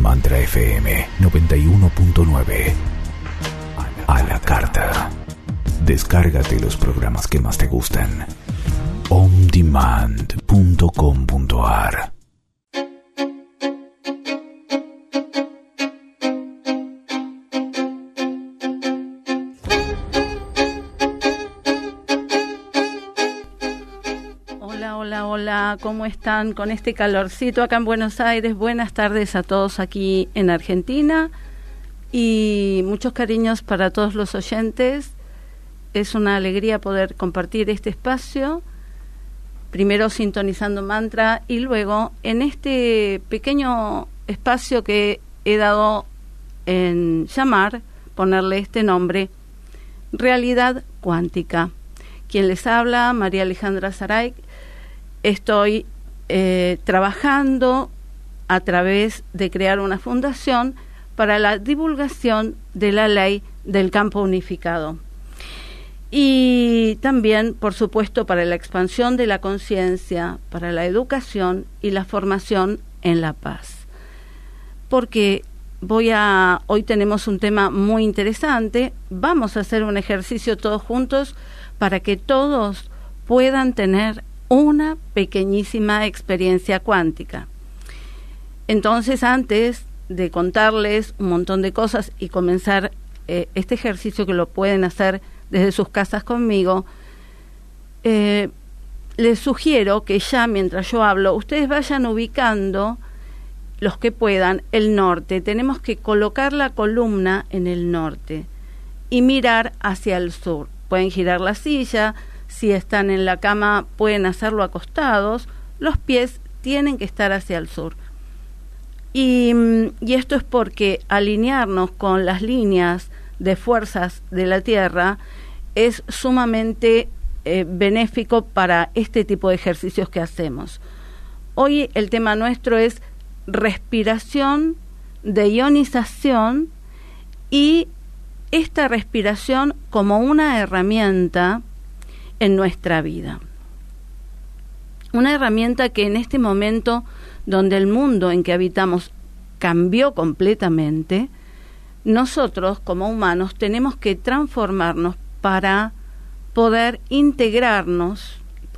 Mantra FM 91.9. A la carta. Descárgate los programas que más te gustan. ondemand.com.ar. Hola, ¿cómo están con este calorcito acá en Buenos Aires? Buenas tardes a todos aquí en Argentina y muchos cariños para todos los oyentes. Es una alegría poder compartir este espacio, primero sintonizando mantra y luego en este pequeño espacio que he dado en llamar, ponerle este nombre, Realidad Cuántica. Quien les habla, María Alejandra Saray. Estoy trabajando a través de crear una fundación para la divulgación de la ley del campo unificado. Y también, por supuesto, para la expansión de la conciencia, para la educación y la formación en la paz. Porque hoy tenemos un tema muy interesante. Vamos a hacer un ejercicio todos juntos para que todos puedan tener una pequeñísima experiencia cuántica. Entonces, antes de contarles un montón de cosas y comenzar este ejercicio que lo pueden hacer desde sus casas conmigo, les sugiero que ya mientras yo hablo, ustedes vayan ubicando, los que puedan, el norte. Tenemos que colocar la columna en el norte y mirar hacia el sur. Pueden girar la silla. Si están en la cama, pueden hacerlo acostados. Los pies tienen que estar hacia el sur. Y esto es porque alinearnos con las líneas de fuerzas de la Tierra es sumamente benéfico para este tipo de ejercicios que hacemos. Hoy el tema nuestro es respiración de ionización y esta respiración como una herramienta en nuestra vida. Una herramienta que en este momento donde el mundo en que habitamos cambió completamente, nosotros como humanos tenemos que transformarnos para poder integrarnos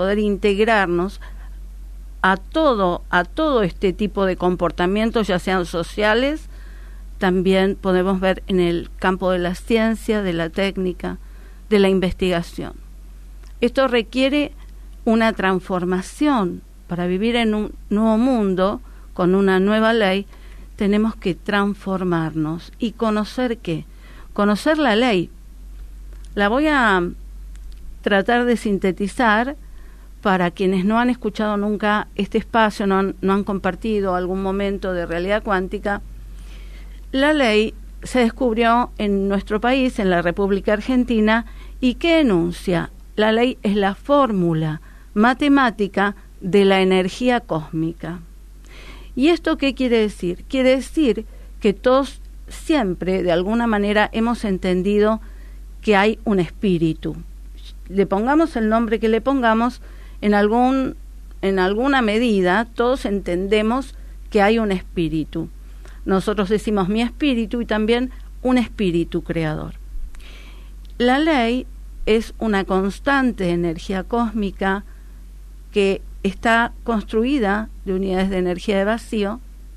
a todo este tipo de comportamientos, ya sean sociales, también podemos ver en el campo de la ciencia, de la técnica, de la investigación. Esto requiere una transformación. Para vivir en un nuevo mundo, con una nueva ley, tenemos que transformarnos. ¿Y conocer qué? Conocer la ley. La voy a tratar de sintetizar para quienes no han escuchado nunca este espacio, no han compartido algún momento de realidad cuántica. La ley se descubrió en nuestro país, en la República Argentina, y ¿qué enuncia? La ley es la fórmula matemática de la energía cósmica. ¿Y esto qué quiere decir? Quiere decir que todos siempre, de alguna manera, hemos entendido que hay un espíritu. Le pongamos el nombre que le pongamos, en alguna medida, todos entendemos que hay un espíritu. Nosotros decimos mi espíritu y también un espíritu creador. La ley es una constante energía cósmica que está construida de unidades de energía de vacío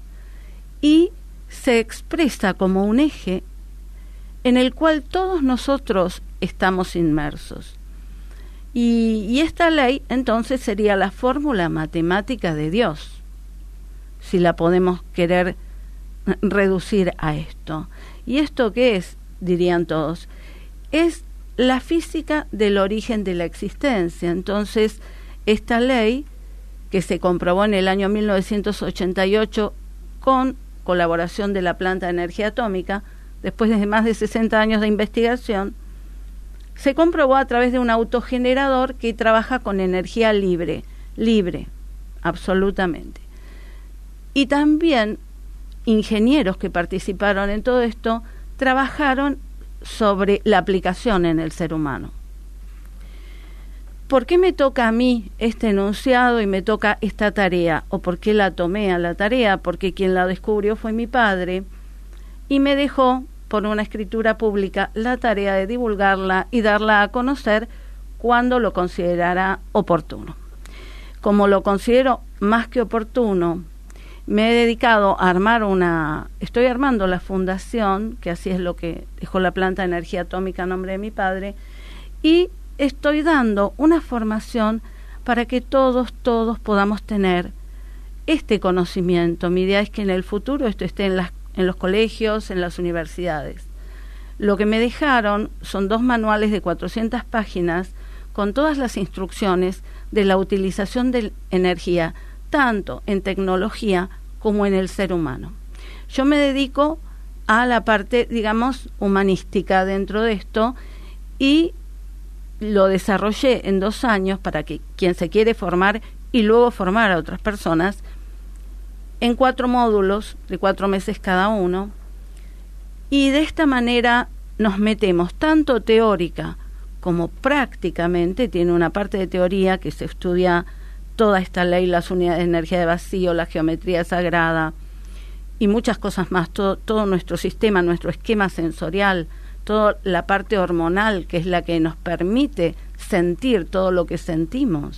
y se expresa como un eje en el cual todos nosotros estamos inmersos. Y esta ley entonces sería la fórmula matemática de Dios, si la podemos querer reducir a esto. ¿Y esto qué es? Dirían todos. Es la física del origen de la existencia. Entonces, esta ley, que se comprobó en el año 1988 con colaboración de la planta de energía atómica, después de más de 60 años de investigación, se comprobó a través de un autogenerador que trabaja con energía libre, absolutamente. Y también ingenieros que participaron en todo esto trabajaron sobre la aplicación en el ser humano. ¿por qué me toca a mí este enunciado y me toca esta tarea? ¿O por qué la tomé a la tarea? Porque quien la descubrió fue mi padre y me dejó, por una escritura pública, la tarea de divulgarla y darla a conocer cuando lo considerara oportuno. Como lo considero más que oportuno, me he dedicado a estoy armando la fundación, que así es lo que dejó la planta de energía atómica a nombre de mi padre, y estoy dando una formación para que todos podamos tener este conocimiento. Mi idea es que en el futuro esto esté en los colegios, en las universidades. Lo que me dejaron son 2 manuales de 400 páginas con todas las instrucciones de la utilización de energía, tanto en tecnología como en el ser humano. Yo me dedico a la parte, digamos, humanística dentro de esto y lo desarrollé en 2 años para que quien se quiere formar y luego formar a otras personas en 4 módulos de 4 meses cada uno, y de esta manera nos metemos tanto teórica como prácticamente. Tiene una parte de teoría que se estudia toda esta ley, las unidades de energía de vacío, la geometría sagrada y muchas cosas más, todo nuestro sistema, nuestro esquema sensorial, toda la parte hormonal, que es la que nos permite sentir todo lo que sentimos.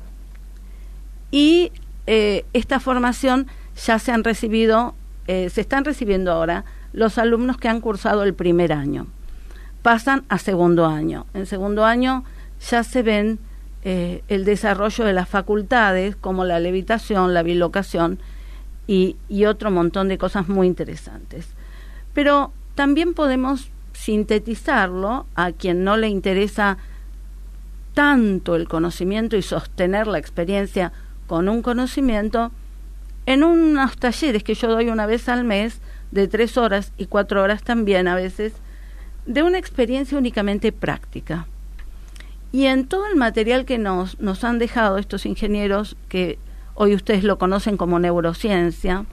Y esta formación ya se están recibiendo ahora los alumnos que han cursado el primer año. Pasan a segundo año. En segundo año ya se ven el desarrollo de las facultades, como la levitación, la bilocación y otro montón de cosas muy interesantes. Pero también podemos sintetizarlo a quien no le interesa tanto el conocimiento y sostener la experiencia con un conocimiento en unos talleres que yo doy una vez al mes de 3 horas y 4 horas también a veces, de una experiencia únicamente práctica. Y en todo el material que nos han dejado estos ingenieros, que hoy ustedes lo conocen como neurociencia,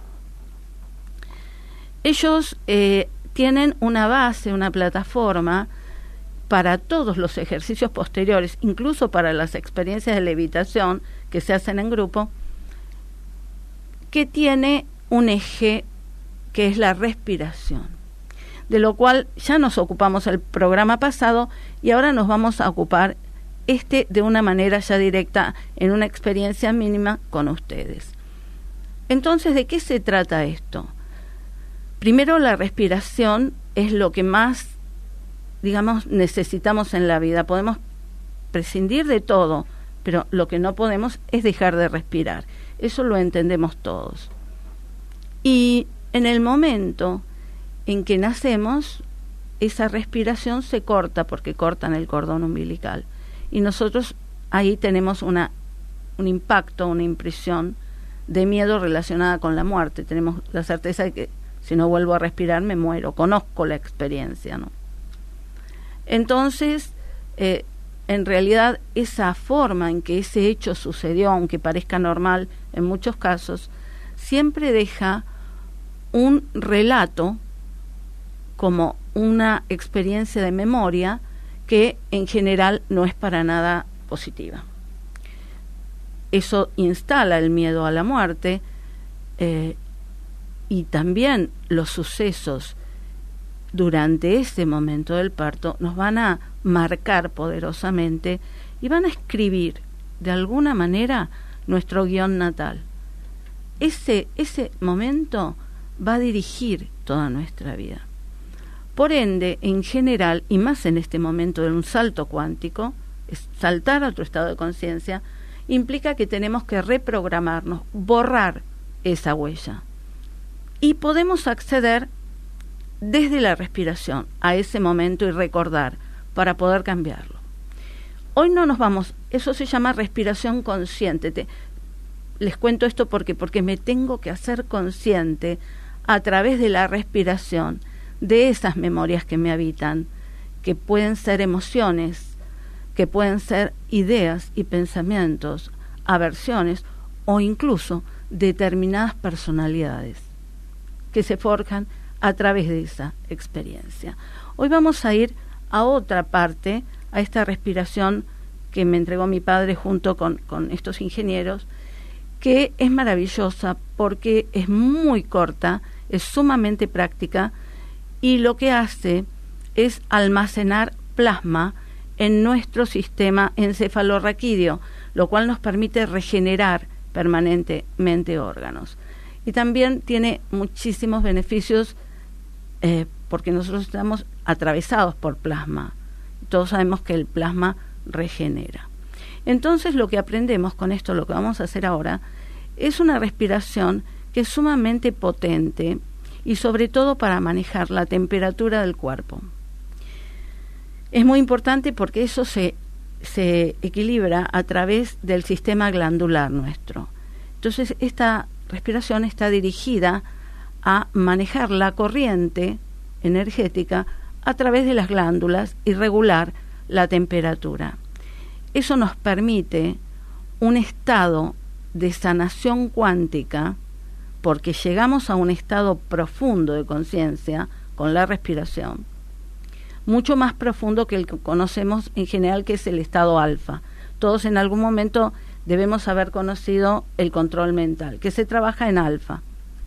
ellos tienen una base, una plataforma para todos los ejercicios posteriores, incluso para las experiencias de levitación que se hacen en grupo, que tiene un eje que es la respiración, de lo cual ya nos ocupamos el programa pasado y ahora nos vamos a ocupar de una manera ya directa en una experiencia mínima con ustedes. Entonces, ¿de qué se trata esto? Primero, la respiración es lo que más, digamos, necesitamos en la vida. Podemos prescindir de todo, pero lo que no podemos es dejar de respirar. Eso lo entendemos todos. Y en el momento en que nacemos, esa respiración se corta porque cortan el cordón umbilical. Y nosotros ahí tenemos un impacto, una impresión de miedo relacionada con la muerte. Tenemos la certeza de que si no vuelvo a respirar me muero. Conozco la experiencia, ¿no? Entonces, en realidad, esa forma en que ese hecho sucedió, aunque parezca normal en muchos casos, siempre deja un relato como una experiencia de memoria que en general no es para nada positiva. Eso instala el miedo a la muerte, y también los sucesos durante ese momento del parto nos van a marcar poderosamente y van a escribir de alguna manera nuestro guión natal. Ese momento va a dirigir toda nuestra vida. Por ende, en general, y más en este momento de un salto cuántico, es saltar a otro estado de conciencia, implica que tenemos que reprogramarnos, borrar esa huella. Y podemos acceder desde la respiración a ese momento y recordar para poder cambiarlo. Hoy no nos vamos, eso se llama respiración consciente. Les cuento esto porque me tengo que hacer consciente a través de la respiración de esas memorias que me habitan, que pueden ser emociones, que pueden ser ideas y pensamientos, aversiones o incluso determinadas personalidades que se forjan a través de esa experiencia. Hoy vamos a ir a otra parte, a esta respiración que me entregó mi padre junto con estos ingenieros, que es maravillosa porque es muy corta, es sumamente práctica y lo que hace es almacenar plasma en nuestro sistema encefalorraquídeo, lo cual nos permite regenerar permanentemente órganos. Y también tiene muchísimos beneficios porque nosotros estamos atravesados por plasma. Todos sabemos que el plasma regenera. Entonces lo que aprendemos con esto, lo que vamos a hacer ahora, es una respiración que es sumamente potente y sobre todo para manejar la temperatura del cuerpo. Es muy importante porque eso se equilibra a través del sistema glandular nuestro. Entonces esta respiración está dirigida a manejar la corriente energética a través de las glándulas y regular la temperatura. Eso nos permite un estado de sanación cuántica, porque llegamos a un estado profundo de conciencia con la respiración, mucho más profundo que el que conocemos en general, que es el estado alfa. Todos en algún momento debemos haber conocido el control mental, que se trabaja en alfa.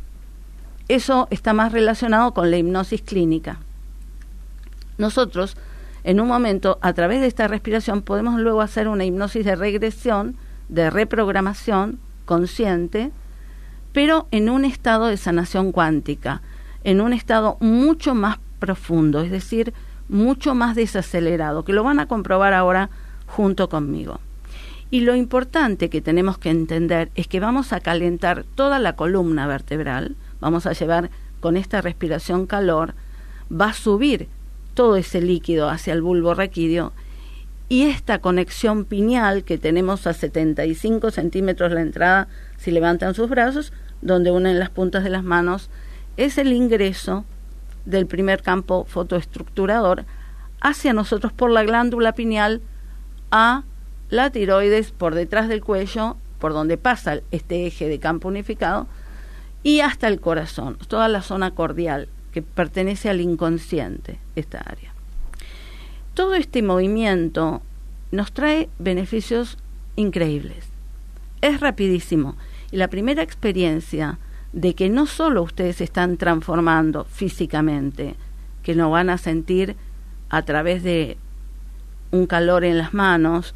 Eso está más relacionado con la hipnosis clínica. Nosotros, en un momento, a través de esta respiración, podemos luego hacer una hipnosis de regresión, de reprogramación consciente, pero en un estado de sanación cuántica, en un estado mucho más profundo, es decir, mucho más desacelerado, que lo van a comprobar ahora junto conmigo. Y lo importante que tenemos que entender es que vamos a calentar toda la columna vertebral, vamos a llevar con esta respiración calor, va a subir todo ese líquido hacia el bulbo raquídeo, y esta conexión pineal que tenemos a 75 centímetros la entrada, si levantan sus brazos, donde unen las puntas de las manos, es el ingreso del primer campo fotoestructurador hacia nosotros por la glándula pineal a la tiroides, por detrás del cuello, por donde pasa este eje de campo unificado, y hasta el corazón, toda la zona cordial que pertenece al inconsciente, esta área. Todo este movimiento nos trae beneficios increíbles. Es rapidísimo. Y la primera experiencia de que no solo ustedes se están transformando físicamente, que lo van a sentir a través de un calor en las manos,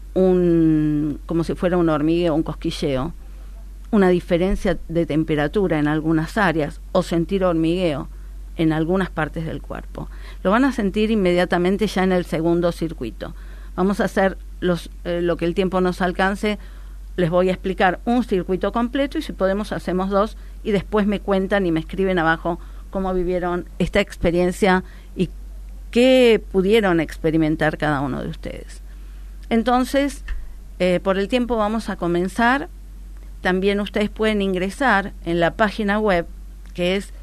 como si fuera un hormigueo, un cosquilleo, una diferencia de temperatura en algunas áreas o sentir hormigueo en algunas partes del cuerpo. Lo van a sentir inmediatamente ya en el segundo circuito. Vamos a hacer lo que el tiempo nos alcance. Les voy a explicar un circuito completo y si podemos hacemos dos y después me cuentan y me escriben abajo cómo vivieron esta experiencia y qué pudieron experimentar cada uno de ustedes. Entonces, por el tiempo vamos a comenzar. También ustedes pueden ingresar en la página web que es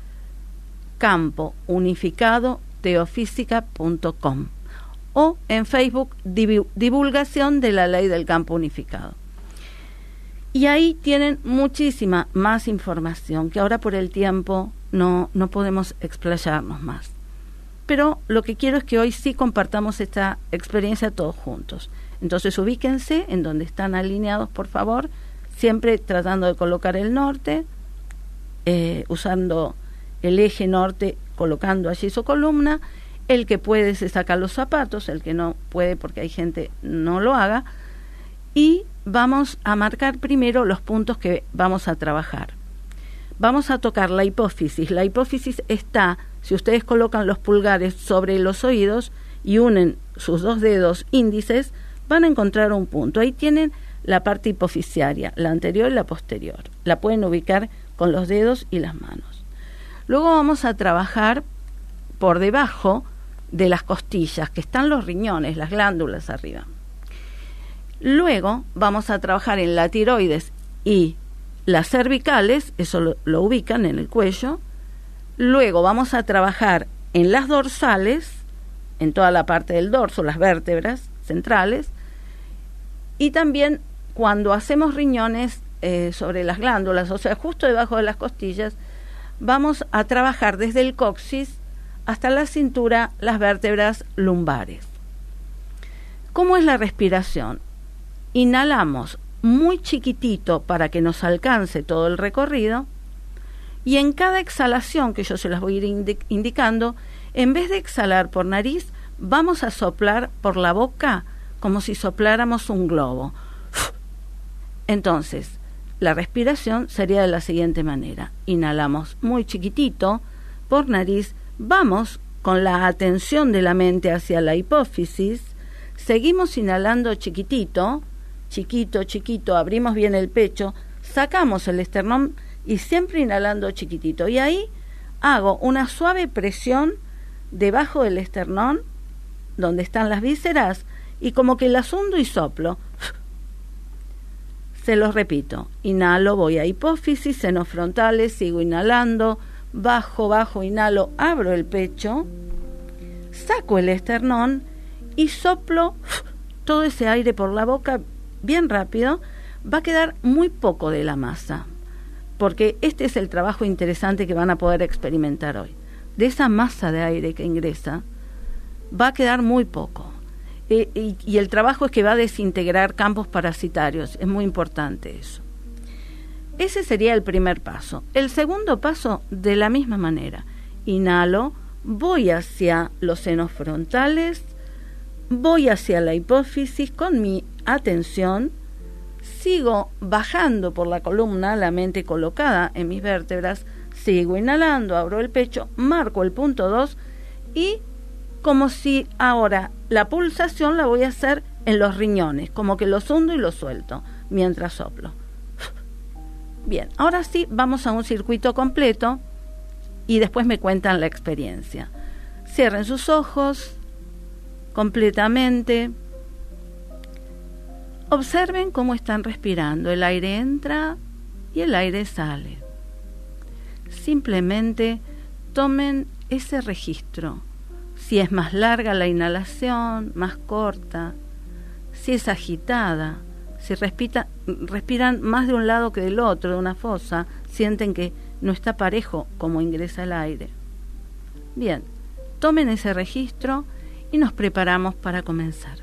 campounificadoteofísica.com o en Facebook divulgación de la ley del campo unificado. Y ahí tienen muchísima más información que ahora por el tiempo no podemos explayarnos más. Pero lo que quiero es que hoy sí compartamos esta experiencia todos juntos. Entonces ubíquense en donde están alineados, por favor, siempre tratando de colocar el norte, usando el eje norte, colocando allí su columna. El que puede se saca los zapatos, el que no puede, porque hay gente, no lo haga. Y vamos a marcar primero los puntos que vamos a trabajar. Vamos a tocar la hipófisis. La hipófisis está, si ustedes colocan los pulgares sobre los oídos y unen sus dos dedos índices, van a encontrar un punto. Ahí tienen la parte hipofisiaria, la anterior y la posterior. La pueden ubicar con los dedos y las manos. Luego vamos a trabajar por debajo de las costillas, que están los riñones, las glándulas arriba. Luego vamos a trabajar en la tiroides y las cervicales, eso lo ubican en el cuello. Luego vamos a trabajar en las dorsales, en toda la parte del dorso, las vértebras centrales. Y también cuando hacemos riñones sobre las glándulas, o sea, justo debajo de las costillas, vamos a trabajar desde el coxis hasta la cintura, las vértebras lumbares. ¿Cómo es la respiración? Inhalamos muy chiquitito para que nos alcance todo el recorrido, y en cada exhalación, que yo se las voy a ir indicando, en vez de exhalar por nariz, vamos a soplar por la boca como si sopláramos un globo. Entonces, la respiración sería de la siguiente manera. Inhalamos muy chiquitito por nariz, vamos con la atención de la mente hacia la hipófisis, seguimos inhalando chiquitito, chiquito, chiquito, abrimos bien el pecho, sacamos el esternón y siempre inhalando chiquitito. Y ahí hago una suave presión debajo del esternón, donde están las vísceras, y como que las hundo y soplo. Se los repito. Inhalo, voy a hipófisis, senos frontales, sigo inhalando, bajo, bajo, inhalo, abro el pecho, saco el esternón y soplo todo ese aire por la boca bien rápido. Va a quedar muy poco de la masa, porque este es el trabajo interesante que van a poder experimentar hoy. De esa masa de aire que ingresa, va a quedar muy poco. Y el trabajo es que va a desintegrar campos parasitarios. Es muy importante eso. Ese sería el primer paso. El segundo paso, de la misma manera. Inhalo, voy hacia los senos frontales, voy hacia la hipófisis con mi atención, sigo bajando por la columna, la mente colocada en mis vértebras, sigo inhalando, abro el pecho, marco el punto 2 y como si ahora la pulsación la voy a hacer en los riñones, como que los hundo y los suelto mientras soplo. Bien, ahora sí vamos a un circuito completo y después me cuentan la experiencia. Cierren sus ojos completamente. Observen cómo están respirando. El aire entra y el aire sale. Simplemente tomen ese registro. Si es más larga la inhalación, más corta, si es agitada, si respiran más de un lado que del otro, de una fosa, sienten que no está parejo como ingresa el aire. Bien, tomen ese registro y nos preparamos para comenzar.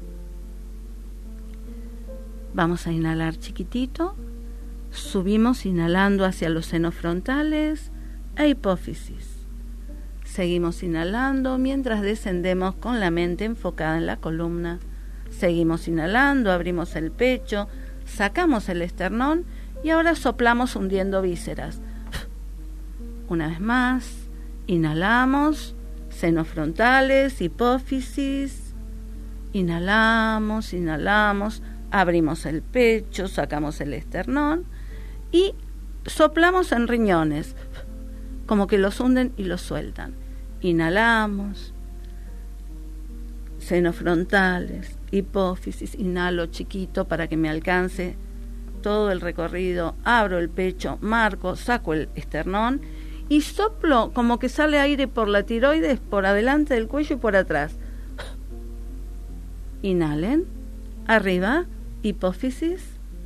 Vamos a inhalar chiquitito, subimos inhalando hacia los senos frontales e hipófisis. Seguimos inhalando mientras descendemos con la mente enfocada en la columna. Seguimos inhalando, abrimos el pecho, sacamos el esternón y ahora soplamos hundiendo vísceras. Una vez más, inhalamos, senos frontales, hipófisis. Inhalamos, inhalamos, abrimos el pecho, sacamos el esternón y soplamos en riñones, como que los hunden y los sueltan. Inhalamos, senos frontales, hipófisis, inhalo chiquito para que me alcance todo el recorrido, abro el pecho, marco, saco el esternón y soplo como que sale aire por la tiroides, por adelante del cuello y por atrás. Inhalen, arriba, hipófisis,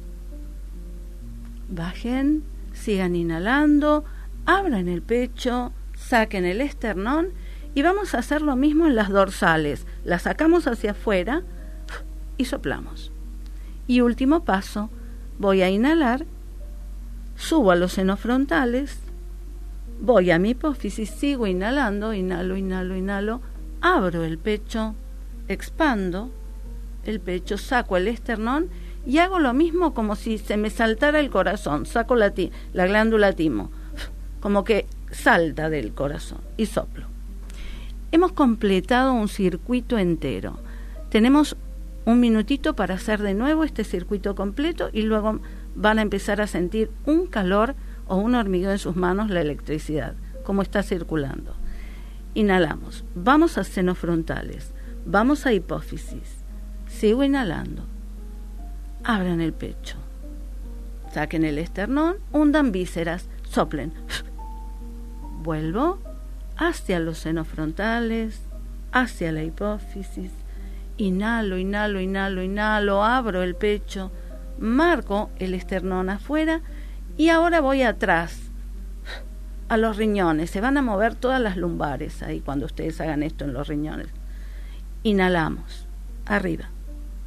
bajen, sigan inhalando, abran el pecho, saquen el esternón y vamos a hacer lo mismo en las dorsales. Las sacamos hacia afuera y soplamos. Y último paso, voy a inhalar, subo a los senos frontales, voy a mi hipófisis, sigo inhalando, inhalo, inhalo, inhalo, abro el pecho, expando el pecho, saco el esternón y hago lo mismo como si se me saltara el corazón. Saco la glándula timo, como que salta del corazón y soplo. Hemos completado un circuito entero. Tenemos un minutito para hacer de nuevo este circuito completo y luego van a empezar a sentir un calor o un hormigueo en sus manos, la electricidad, como está circulando. Inhalamos, vamos a senos frontales, vamos a hipófisis, sigo inhalando, abran el pecho, saquen el esternón, hundan vísceras, soplen. Vuelvo hacia los senos frontales, hacia la hipófisis, inhalo, inhalo, inhalo, inhalo, abro el pecho, marco el esternón afuera y ahora voy atrás a los riñones. Se van a mover todas las lumbares ahí cuando ustedes hagan esto en los riñones. Inhalamos, arriba,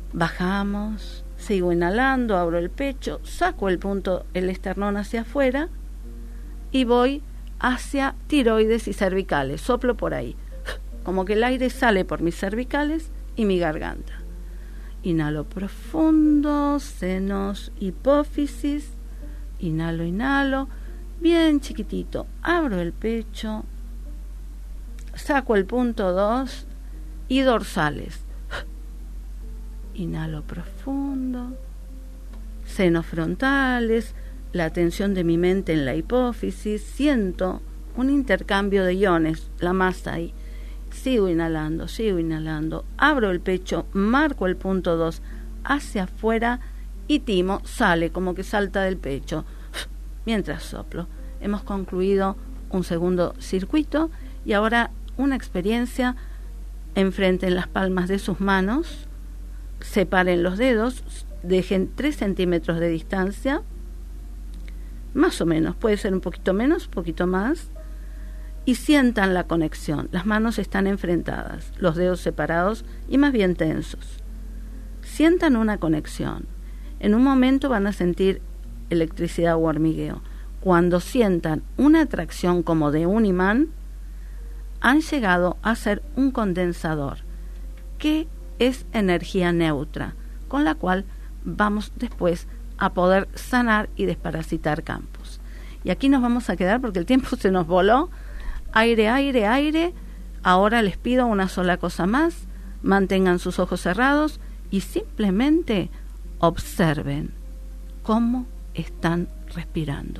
Bajamos, sigo inhalando, abro el pecho, saco el esternón hacia afuera y voy hacia tiroides y cervicales, soplo por ahí, como que el aire sale por mis cervicales y mi garganta. Inhalo profundo, senos, hipófisis, inhalo, bien chiquitito, abro el pecho, saco el punto 2 y dorsales. Inhalo profundo, senos frontales, la tensión de mi mente en la hipófisis, siento un intercambio de iones, la masa ahí. Sigo inhalando, abro el pecho, marco el punto 2 hacia afuera y timo, sale como que salta del pecho. Mientras soplo, hemos concluido un segundo circuito y ahora una experiencia. Enfrenten las palmas de sus manos, separen los dedos, dejen 3 centímetros de distancia, más o menos, puede ser un poquito menos, un poquito más, y sientan la conexión. Las manos están enfrentadas, los dedos separados y más bien tensos. Sientan una conexión. En un momento van a sentir electricidad o hormigueo. Cuando sientan una atracción como de un imán, han llegado a ser un condensador, que es energía neutra, con la cual vamos después a poder sanar y desparasitar campos. Y aquí nos vamos a quedar porque el tiempo se nos voló. Aire. Ahora les pido una sola cosa más. Mantengan sus ojos cerrados y simplemente observen cómo están respirando.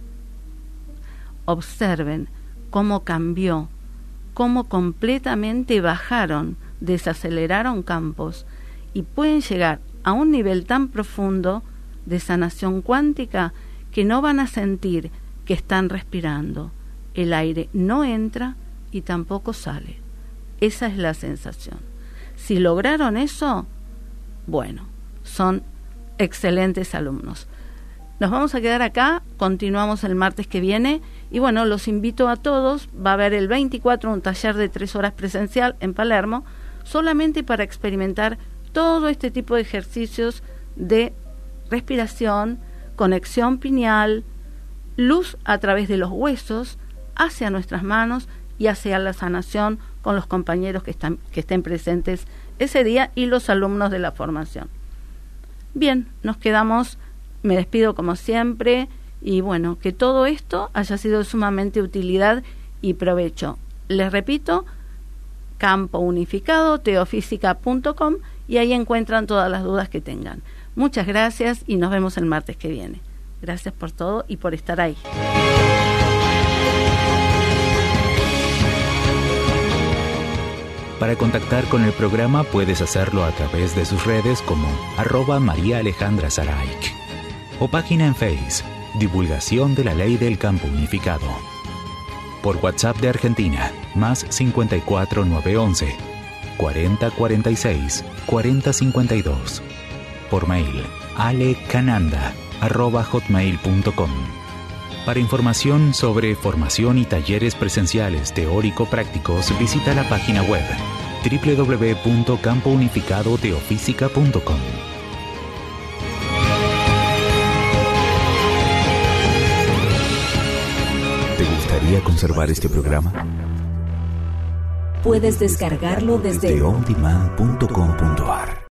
Observen cómo cambió, cómo completamente bajaron, desaceleraron campos y pueden llegar a un nivel tan profundo de sanación cuántica que no van a sentir que están respirando. El aire no entra y tampoco sale. Esa es la sensación. Si lograron eso, bueno, son excelentes alumnos. Nos vamos a quedar acá, continuamos el martes que viene y bueno, los invito a todos. Va a haber el 24 un taller de 3 horas presencial en Palermo, solamente para experimentar todo este tipo de ejercicios de respiración, conexión pineal, luz a través de los huesos hacia nuestras manos y hacia la sanación con los compañeros que estén presentes ese día y los alumnos de la formación. Bien, nos quedamos, me despido como siempre y bueno, que todo esto haya sido de sumamente utilidad y provecho. Les repito, Campo Unificado, teofísica.com, y ahí encuentran todas las dudas que tengan. Muchas gracias y nos vemos el martes que viene. Gracias por todo y por estar ahí. Para contactar con el programa puedes hacerlo a través de sus redes como @MariaAlejandraSaraic o página en Face, Divulgación de la Ley del Campo Unificado. Por WhatsApp de Argentina, más 54 911 40 46 40 52. Por mail, alecananda@hotmail.com. Para información sobre formación y talleres presenciales teórico-prácticos, visita la página web www.campounificadoteofísica.com. ¿Te gustaría conservar este programa? Puedes descargarlo desde ondemand.com.ar.